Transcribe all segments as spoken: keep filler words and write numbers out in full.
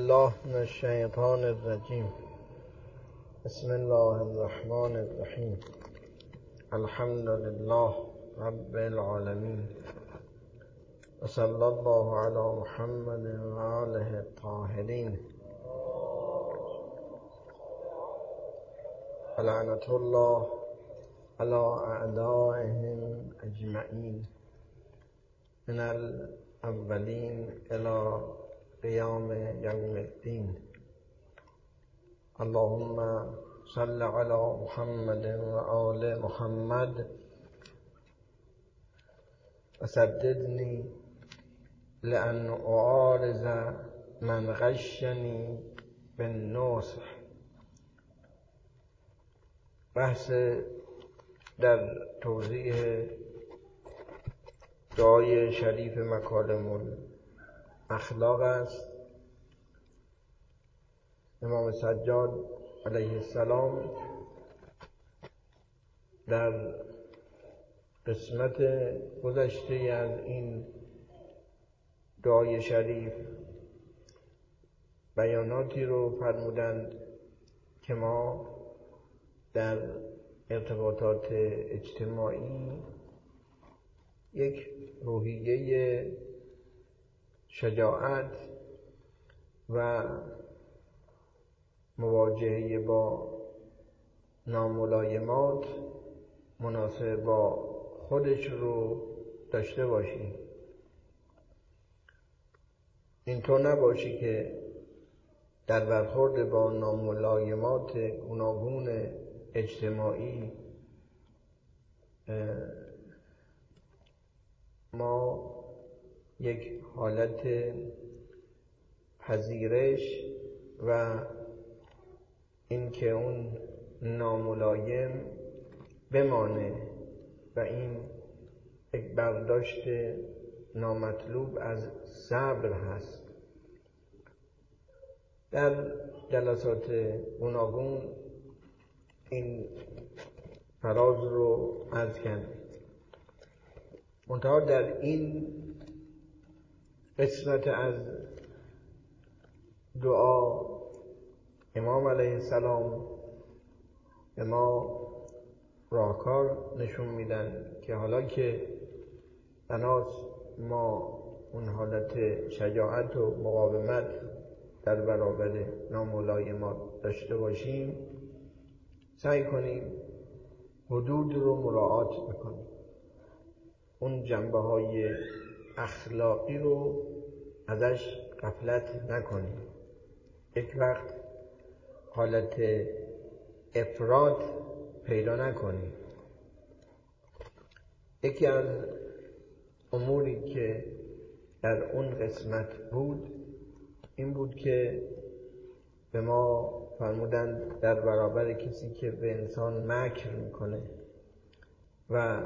بالله من الشیطان الرجیم. بسم الله الرحمن الرحیم. الحمد لله رب العالمین و صلی الله علی محمد و آله الطاهرین و لعنت الله علی اعدائهم اجمعین من الاولین الی قیام یوم الدین. اللهم صل علی محمد و آل محمد و سددنی لأن اعارض من غشنی بالنصح. بحث در توضیح دعای شریف مکارم اخلاق است. امام سجاد علیه السلام در قسمت گذشته از این دعای شریف بیاناتی رو فرمودند که ما در ارتباطات اجتماعی یک روحیه شجاعت و مواجهه با ناملایمات مناسب با خودش رو داشته باشی. اینطور نباشی که در برخورد با ناملایمات گوناگون اجتماعی ما یک حالت پذیرش و اینکه اون ناملایم بمانه و این یک برداشت نامطلوب از صبر هست. در جلسات گوناگون این فراز رو عرض کردیم. منتها در این قسمت از دعا امام علیه السلام به ما راهکار نشون میدن که حالا که بناست ما اون حالت شجاعت و مقاومت در برابر ناملایمات داشته باشیم، سعی کنیم حدود رو مراعات بکنیم. اون جنبه های اخلاقی رو ازش غفلت نکنیم. یک وقت حالت افراط پیدا نکنیم. یکی از اموری که در اون قسمت بود این بود که به ما فرمودند در برابر کسی که به انسان مکر میکنه و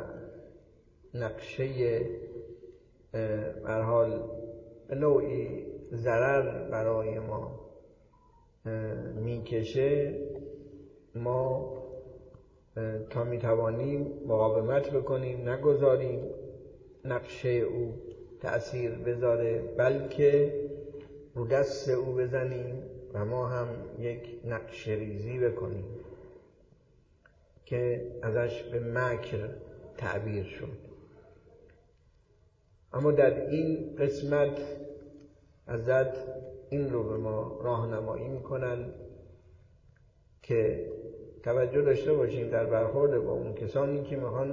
نقشه به هر حال به نوعی ضرر برای ما میکشه، ما تا میتوانیم مقاومت بکنیم، نگذاریم نقشه او تأثیر بذاره، بلکه رو دست او بزنیم و ما هم یک نقشه ریزی بکنیم که ازش به مکر تعبیر شد. اما در این قسمت حضرت این رو به ما راهنمایی میکنن که توجه داشته باشیم در برخورد با اون کسانی که میخوان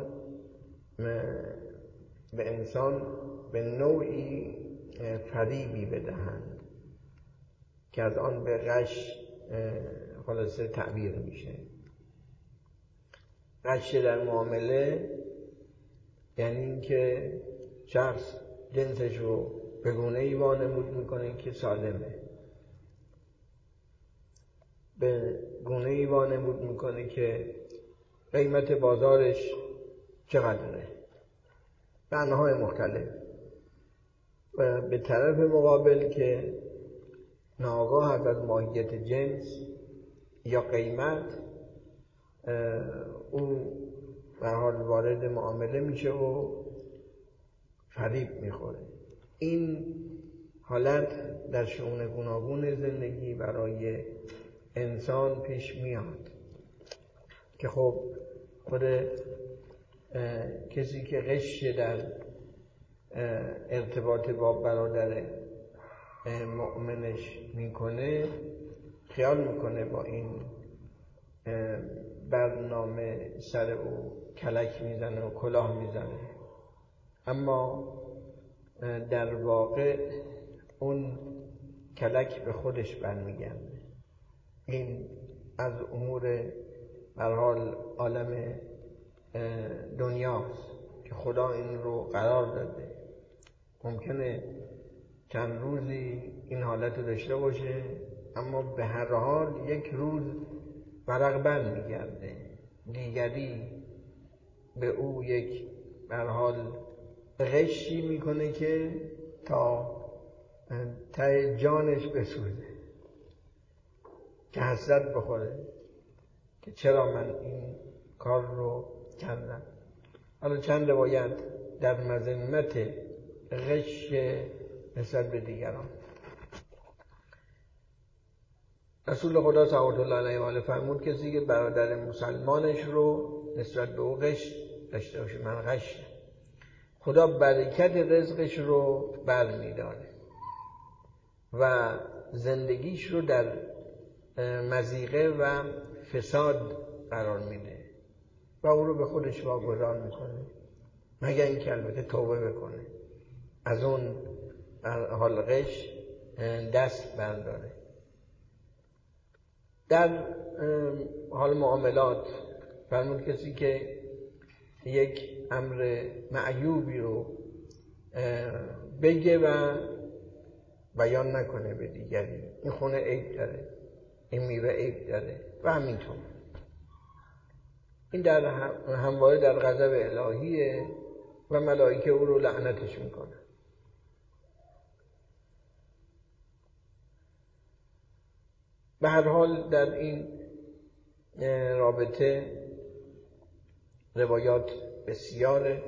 به انسان به نوعی فریبی بدهند که از آن به غش خلاصه تعبیر میشه. غش در معامله یعنی این که شخص جنسش رو به گونه‌ای وانمود میکنه که سالمه، به گونه‌ای وانمود میکنه که قیمت بازارش چقدره، به انواع مختلف، و به طرف مقابل که ناآگاه از ماهیت جنس یا قیمت او به حال وارد معامله میشه و فریب میخوره. این حالت در شئون گوناگون زندگی برای انسان پیش میاد که خب خود کسی که غش در ارتباط با برادر مؤمنش میکنه خیال میکنه با این برنامه سر او کلک میزنه و کلاه میزنه، اما در واقع اون کلک به خودش برمیگرده. این از امور به هر حال عالم دنیاست که خدا این رو قرار داده. ممکنه چند روزی این حالت رو داشته باشه، اما به هر حال یک روز ورق بر میگرده، دیگری به او یک به هر حال غشی میکنه که تا ته جانش بسوزه، که حسرت بخوره که چرا من این کار رو کردم. حالا چند روایت در مذمت غش نسبت به دیگران. رسول خدا صلی الله علیه و آله فرمود کسی که برادر مسلمانش رو نسبت به او غش داشته باشه، من غش، خدا برکت رزقش رو بر می‌داره و زندگیش رو در مضیقه و فساد قرار میده و او رو به خودش واگذار میکنه، مگر اینکه البته توبه بکنه، از اون حال غش دست برداره. در حال معاملات فرمود کسی که یک امر معیوبی رو بگه و بیان نکنه به دیگری، این خونه عیب داره، این میوه عیب داره و همینطور، این در همواره در غضب الهیه و ملائکه او رو لعنتش میکنه. به هر حال در این رابطه روایات بسیار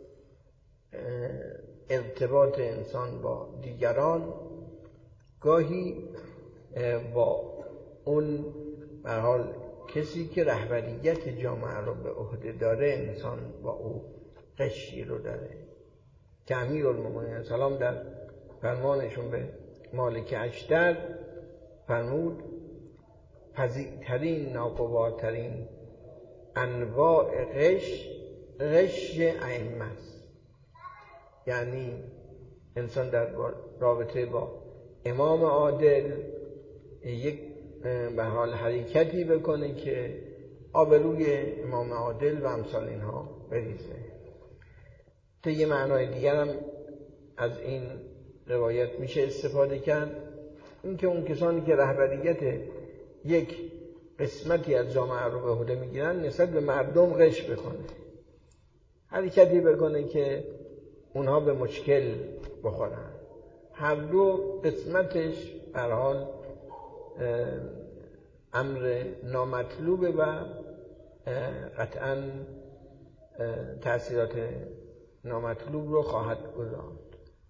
ارتباط انسان با دیگران، گاهی با اون به هر حال کسی که رهبریت جامعه رو به عهده داره انسان با او غشی رو داره. که امیرالمومنین سلام در فرمانشون به مالک اشتر فرمود فظیع‌ترین ناگوارترین انواع غش غش ائمه است. یعنی انسان در رابطه با امام عادل یک به حال حرکتی بکنه که آبروی امام عادل و امثال اینها بریزه. تا یه معنای دیگر هم از این روایت میشه استفاده کرد، این که اون کسانی که رهبریت یک قسمتی از جامعه رو به عهده میگیرن نسبت به مردم غش بکنه، حرکتی بکنه که اونها به مشکل بخورن. هر دو قسمتش به هر حال امر نامطلوبه و قطعاً تأثیرات نامطلوب رو خواهد گذارد.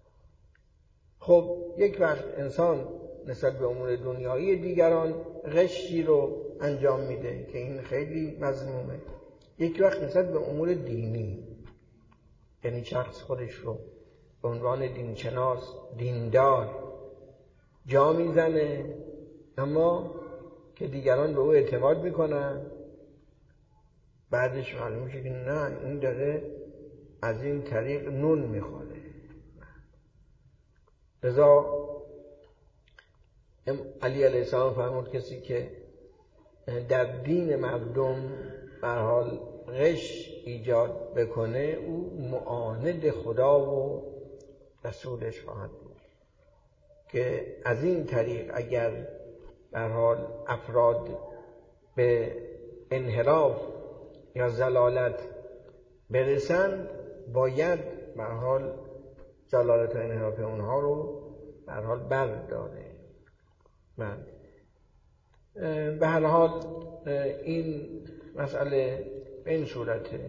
خب یک وقت انسان نسبت به امور دنیایی دیگران غشی رو انجام میده که این خیلی مذمومه. یک وقت نسبت به امور دینی، یعنی شخص خودش رو به عنوان دینشناس، دیندار جا میزنه، اما که دیگران به او اعتماد میکنن، بعدش معلوم میشه که نه، این داره از این طریق نون میخوره. لذا علی علیه السلام فرمود کسی که در دین مردم به هر حال غش ایجاد بکنه او معاند خدا و رسولش خواهد بود، که از این طریق اگر به هر حال افراد به انحراف یا ضلالت برسند، باید به هر حال ضلالت و انحراف اونها رو به هر حال برداره. من به هر حال این مسئله به این صورته.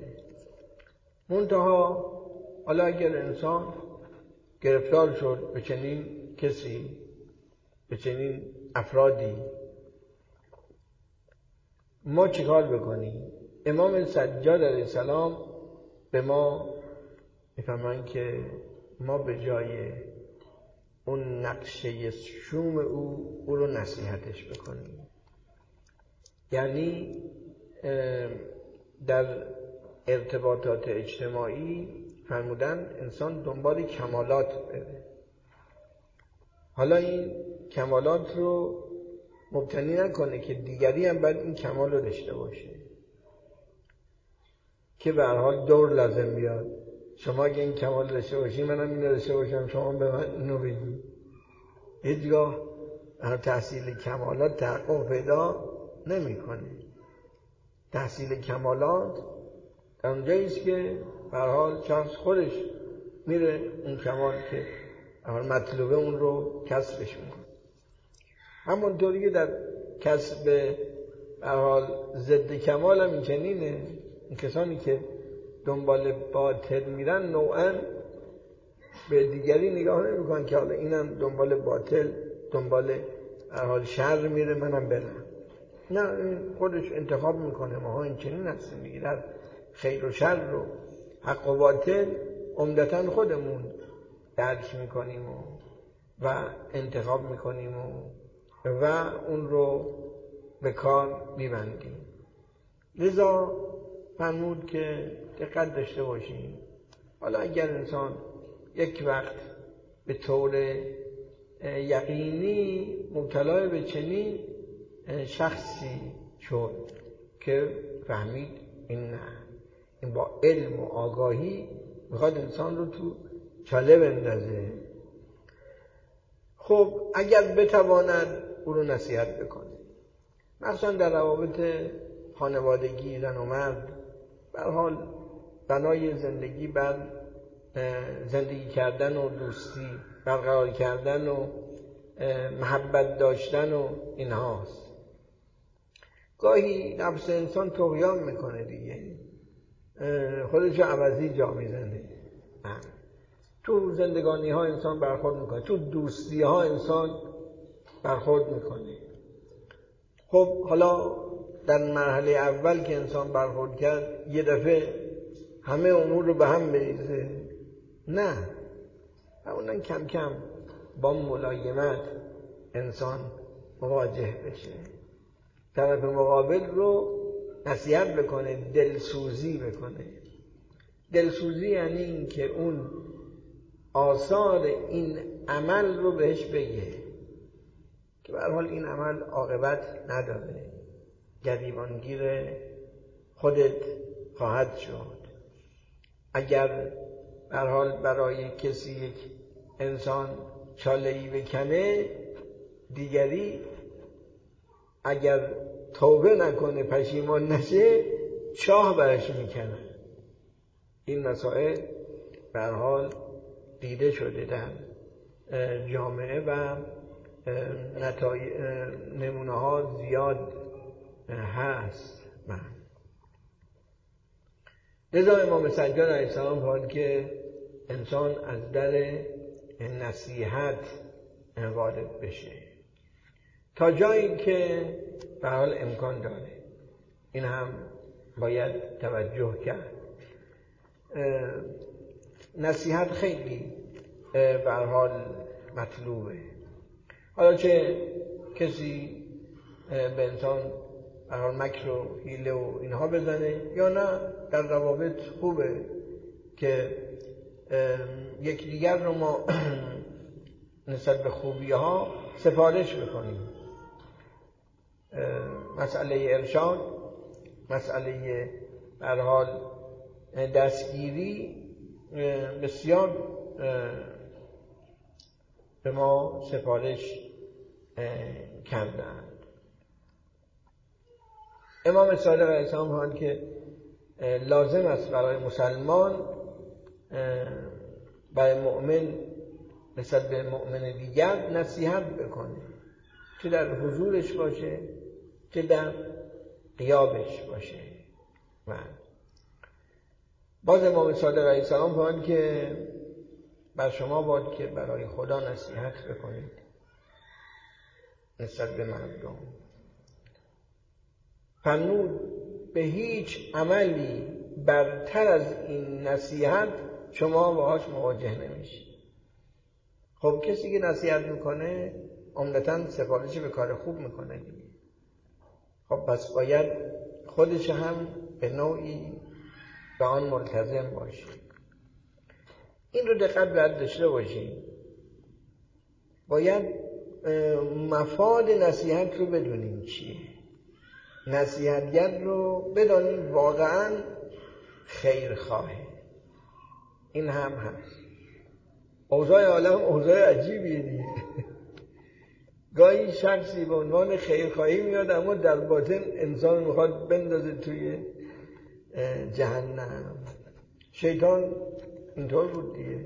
منتها حالا اگر انسان گرفتار شد به چنین کسی، به چنین افرادی ما چیکار بکنیم؟ امام سجاد علیه السلام به ما میفرمایند که ما به جای اون نقشه شوم او او رو نصیحتش بکنیم. یعنی در ارتباطات اجتماعی فرمودن انسان دنبال کمالات بره. حالا این کمالات رو مبتنی نکنه که دیگری هم باید این کمال رو داشته باشه، که به هر حال دور لازم بیاد. شما اگه این کمال داشته باشی منم این داشته باشم، شما به من اینو بگی. هیچگاه تحصیل کمالات تحقق پیدا نمیکنه. تحصیل کمالات اونجایی است که به هر حال شخص خودش میره اون کمال که مطلوبه اون رو کسبش میکنه. همونطوری که در کسب به هر حال ضد کمال هم این چنینه. این کسانی که دنبال باطل میرن نوعا به دیگری نگاه نمیکنن که حالا اینم دنبال باطل، دنبال هر حال شر میره، منم برم. نه، خودش انتخاب میکنه. ما این چنین هستیم میگه در خیر و شر رو، حق و باطل عمدتاً خودمون درک میکنیم و, و انتخاب میکنیم و, و اون رو به کار میبندیم. لذا فرمود که دقت داشته باشیم. حالا اگر انسان یک وقت به طور یقینی مبتلا به چنین شخصی شد که فهمید این نه، این با علم و آگاهی میخواد انسان رو تو چاله بندازه، خب اگر بتواند او رو نصیحت بکنه، مثلا در روابط خانوادگی زن و مرد، به هر حال بنای زندگی بر زندگی کردن و دوستی برقرار کردن و محبت داشتن و اینهاست. گاهی نفس انسان طغیان میکنه دیگه، خودشو عوضی جا میزنه. تو زندگانی ها انسان برخورد میکنه، تو دوستی ها انسان برخورد میکنه. خب حالا در مرحله اول که انسان برخورد کرد یه دفعه همه امور رو به هم بریزه؟ نه، همونن کم کم با ملایمت انسان مواجه بشه، طرف مقابل رو نصیحت بکنه، دلسوزی بکنه. دلسوزی یعنی این که اون آثار این عمل رو بهش بگه که به هر حال این عمل عاقبت نداره، گریبانگیر خودت خواهد شد. اگر به هر حال برای کسی یک انسان چاله‌ای بکنه، دیگری اگر توبه نکنه، پشیمان نشه، چاه برش میکنه. این مسائل به هر حال دیده شده در جامعه و نمونه ها زیاد هست. من لذا امام سجاد علیه السلام فرمود که انسان از در نصیحت وارد بشه تا جایی که به حال امکان داره. این هم باید توجه کرد. نصیحت خیلی به هر حال مطلوبه. حالا چه کسی به انسان به هر حال مکر و حیله و اینها بزنه یا نه، در روابط خوبه که یکی دیگر رو ما نسبت به خوبی ها سفارش بکنیم. مسئله ارشاد، مسئله به هر حال دستگیری بسیار به ما سفارش کردند. امام صادق علیه السلام فرمود که لازم است برای مسلمان، برای مؤمن نسبت به مؤمن دیگر نصیحت بکنه، چه در حضورش باشه چه در غیابش باشه. و باز امام صادق علیه السلام فرمود که بر شما باد که برای خدا نصیحت بکنید نسبت به مردم. فرمود به هیچ عملی برتر از این نصیحت شما باهاش مواجه نمیشید. خب کسی که نصیحت میکنه عمدتاً سفارش به کار خوب میکنه دیگه. خب پس باید خودش هم به نوعی به آن ملتزم باشه. این رو دقت باید داشته باشیم. باید مفاد نصیحت رو بدونیم چیه. نصیحتگر رو بدانیم واقعاً خیرخواهه. این هم هست. اوضاع عالم اوضاع عجیبیه دیگه. گاهی شخصی به عنوان خیرخواهی میاد اما در باطن انسان میخواد بندازه توی جهنم. شیطان اینطور بود دیگه.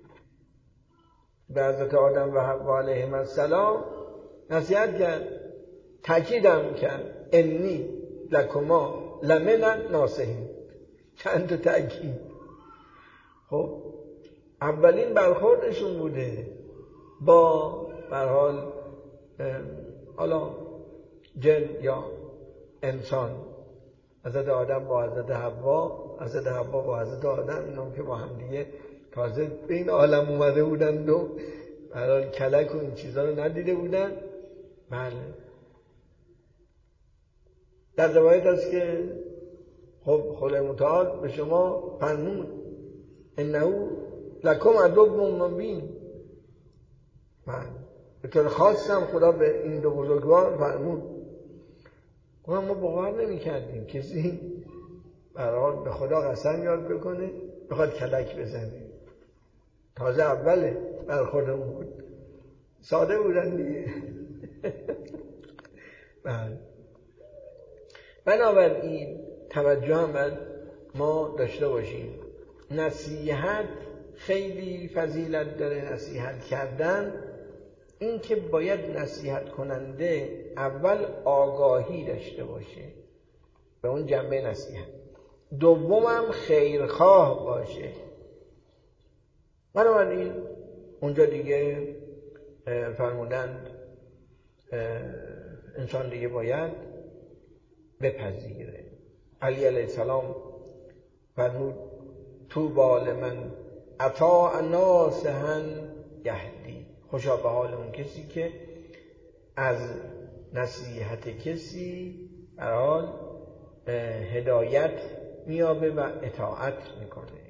به حضرت آدم و حوا علیهم السلام نصیحت کرد، تاکیدم کرد انی لکما لمن الناصحین. چند تا تاکید. خب اولین برخوردشون بوده با به هر حال حالا جن یا انسان. حضرت آدم با حضرت حوا، حضرت حوا با حضرت آدم، اینا که با هم دیگه تازه به این عالم اومده بودند و به هر حال کلک و این چیزا رو ندیده بودن. بله در روایت هست که خب خدای متعال به شما فرمود انه لکم عدو مبین. بله به طور خاصم خدا به این دو بزرگوار فرمود. ما ما باور نمی کردیم کسی برای به خدا قسم یاد بکنه بخواد کلک بزنه. تازه اوله برخوردمون بود. ساده بودن دیگه. بله بنابراین توجه هم باید ما داشته باشیم. نصیحت خیلی فضیلت داره. نصیحت کردن این که باید نصیحت کننده اول آگاهی داشته باشه به اون جنبه نصیحت، دوم هم خیرخواه باشه. بنابراین اونجا دیگه فرمودند انسان دیگه باید بپذیره. علی علیه السلام فرمود طوبی لمن اطاع ناصحا یهدی. خوشا به حال اون کسی که از نصیحت کسی به حال هدایت میابه و اطاعت میکنه.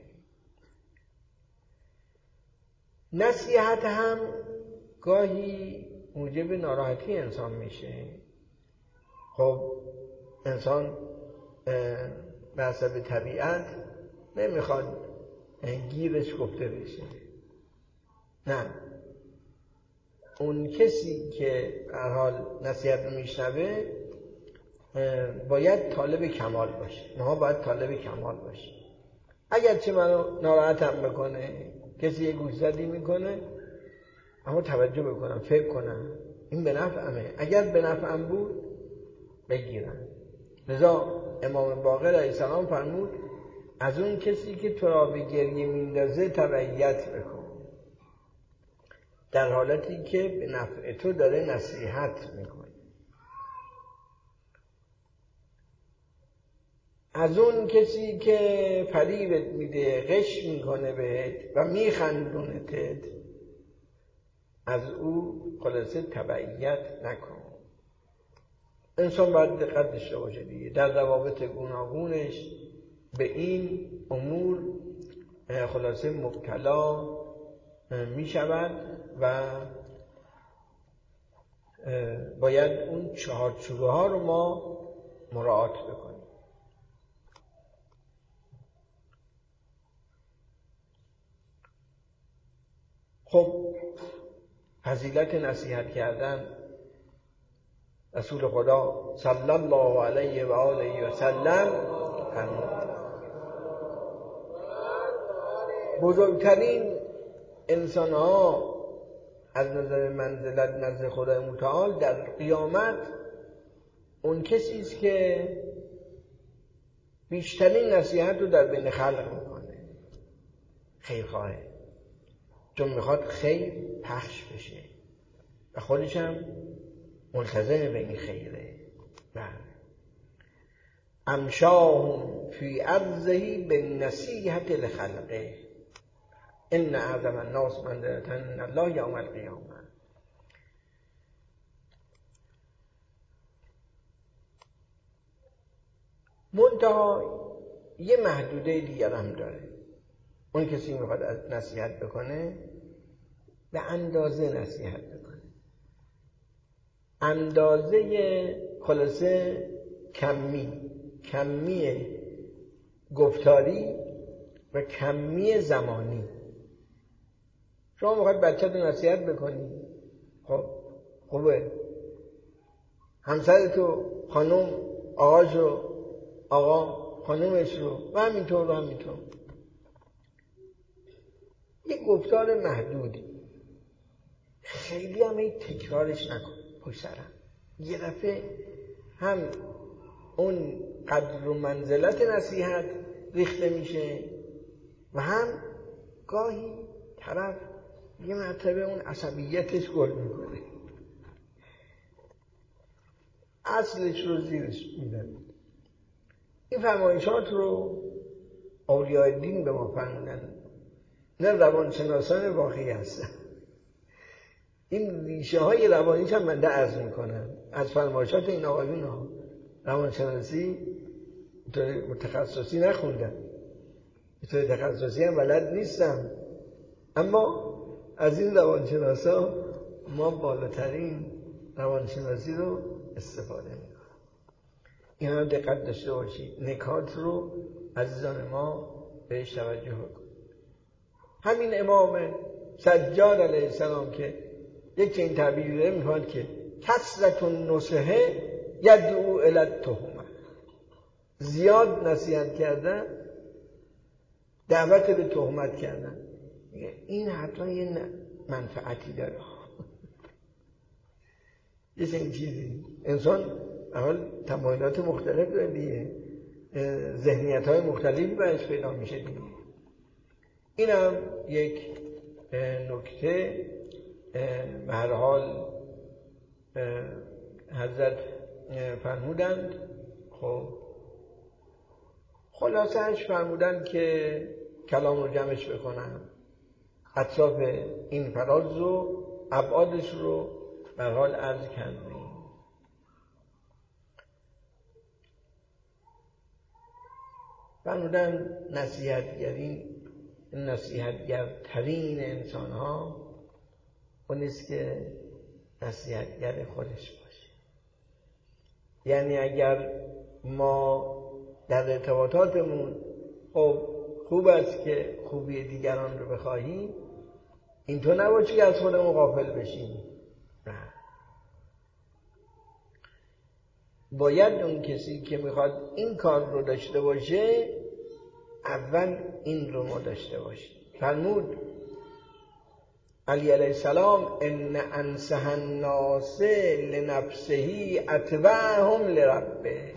نصیحت هم گاهی موجب ناراحتی انسان میشه. خب انسان به حسب طبیعت نمیخواد گیرش گفته بشه. نه، اون کسی که به هر حال نصیحت رو میشنوه باید طالب کمال باشه. ما باید طالب کمال باشیم. اگر چه منو ناراحتم بکنه، کسی یه گوشزدی میکنه، اما توجه بکنم، فکر کنم این به نفعمه. اگر به نفعم بود بگیرم. لذا امام باقر علیه السلام فرمود از اون کسی که تو را به گریه میندازه تبعیت بکن، در حالتی که به نفع تو داره نصیحت میکنه. از اون کسی که فریبت میده، غش میکنه بهت و میخندونتت، از او خلاصه تبعیت نکن. انسان باید دقت داشته باشه دیگه در روابط گوناگونش به این امور خلاصه مبتلا می شود و باید اون چهارچوبه ها رو ما مراعات بکنیم. خب فضیلت نصیحت کردن رسول خدا صلی الله علیه و آله و سلم فرمود بزرگترین انسان ها از نظر منزلت نزد خدای متعال در قیامت اون کسی است که بیشترین نصیحت رو در بین خلق میکنه، خیرخواهه. چون میخواد خیر پخش بشه و خودش هم ملتزم به این خیره. امشاهم فی عرضه بالنصیحة لخلقه ان اعظم الناس منزلة عند الله یوم القیامه. منتها یه محدوده دیگر هم داره. اون کسی میخواد نصیحت بکنه به اندازه نصیحت بکنه، اندازه خلاصه کمی کمی گفتاری و کمی زمانی. شما میخواد بچه‌تو نصیحت بکنی، خب خوبه، همسرتو، خانم، آقاشو، آقا خانومش رو و همینطور و همینطور. یک گفتار محدودی، خیلی هم این تکرارش نکن پشت سرم. یه دفعه هم اون قدر و منزلت نصیحت ریخته میشه و هم گاهی طرف یه مرتبه اون عصبیتش گل میکنه، اصلش رو زیرش میدن. این فرمایشات رو اولیاء دین به ما فرمودن، نه روانشناسان واقعی هستن. این ریشه های روانیش هم بنده عرض میکنم از فرمایشات این آقایون ها. روانشناسی متخصصی نخوندم، تخصصی هم بلد نیستم، اما از این روانشناسا ما بالاترین روانشناسی رو استفاده میکنیم. این هم دقت داشته باشید، نکات رو عزیزان ما بهش توجه کنید. همین امام سجاد علیه السلام که یک این تعبیری داره میخواد که کثرت النصحه یدعو الی التهمه، زیاد نصیحت کردن دعوت به تهمت کردن. این حتما یه منفعتی داره. یه چنین چیزی انسان اول تمایلات مختلف داره دیگه، ذهنیت های مختلفی برش پیدا میشه دیگه. این هم یک نکته به هر حال حضرت فرمودند. خب خلاصه‌اش فرمودند که کلام رو جمعش بکنم، اطراف این فراز رو ابعادش رو به هر حال عرض کردیم. فرمودند نصیحتگرین نصیحتگرترین انسان ها اونیست که نصیحتگر خودش باشه. یعنی اگر ما در ارتباطاتمون خب خوب است که خوبی دیگران رو بخواهیم، اینطور نباشه که از خودمون غافل بشیم. نه، باید اون کسی که میخواد این کار رو داشته باشه اول این رو ما داشته باشیم. فرمود علی علیه السلام ان انصح الناس لنفسه اتبعهم لربه.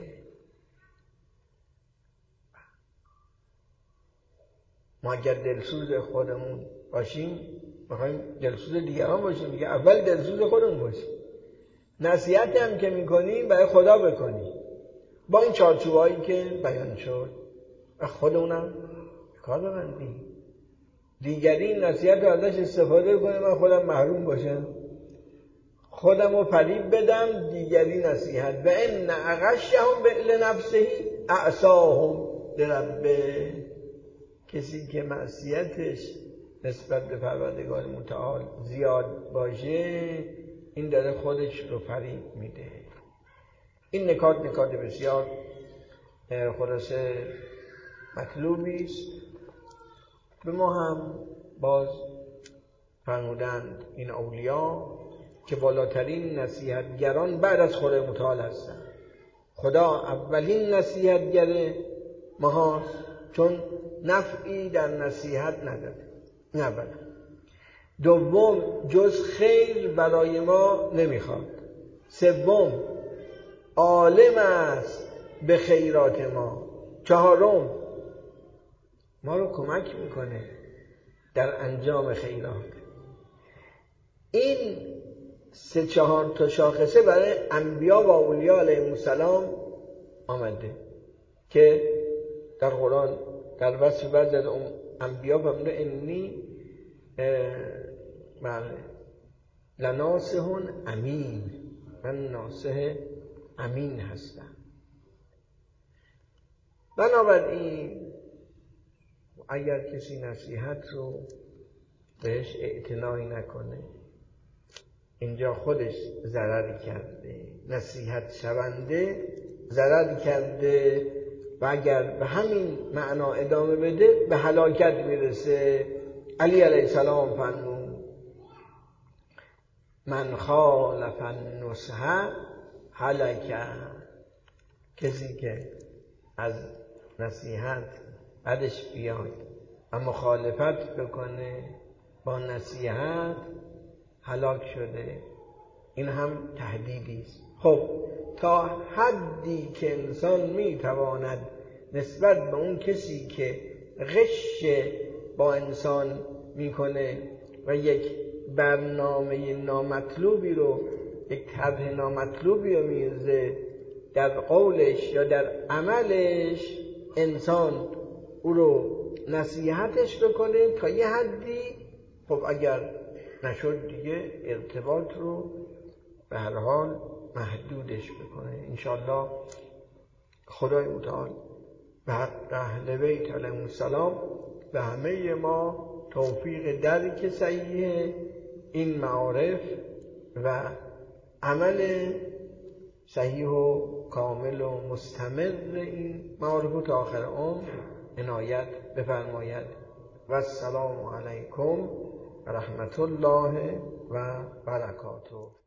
ما اگر دلسوز خودمون باشیم بخوایم دلسوز دیگران باشیم دیگه، اول دلسوز خودمون باشیم. نصیحت هم که میکنیم برای خدا بکنیم با این چارچوبایی که بیان شد و خودمونم کار ببندیم. دیگری نصیحت رو ازش استفاده کنه من خودم محروم باشم، خودم رو فریب بدم، دیگری نصیحت و ان اغشهم لنفسه اعصاهم لربه. کسی که معصیتش نسبت به پروردگار متعال زیاد باشه این داره خودش رو فریب میده. این نکات نکات بسیار خلاصه مطلوبی است. به ما هم باز فرمودند این اولیا که بالاترین نصیحتگران بعد از خود متعال هستند. خدا اولین نصیحتگر ماست چون نفعی در نصیحت نداره، نبره. دوم جز خیر برای ما نمیخواد. سوم عالم است به خیرات ما. چهارم ما رو کمک میکنه در انجام خیرات. این سه چهار تا شاخصه برای انبیا و اولیاء علیهم السلام آمده که در قرآن در وصف بعضی از انبیا فرموده انی لناصح امین، من ناصح امین هستم. بنابراین اگر کسی نصیحت رو بهش اعتنایی نکنه، اینجا خودش ضرری کرده، نصیحت شونده ضرری کرده و اگر به همین معنا ادامه بده به هلاکت میرسه. علی علیه السلام فرمود من خالف النصح هلک، کسی که از نصیحت بعدش بیاد و مخالفت بکنه با نصیحت هلاک شده. این هم تهدیدی است. خب تا حدی که انسان میتواند نسبت به اون کسی که غش با انسان میکنه و یک برنامه نامطلوبی رو، یک طرح نامطلوبی رو میرزه در قولش یا در عملش، انسان او رو نصیحتش بکنه تا یه حدی. خب اگر نشد دیگه ارتباط رو به هر حال محدودش بکنه. انشاءالله خدای متعال به حق اهل بیت علیهم السلام به همه ما توفیق درک صحیح این معارف و عمل صحیح و کامل و مستمر این معارف تا آخر عمر عنایت بفرماید. و السلام علیکم و رحمت الله و برکاته.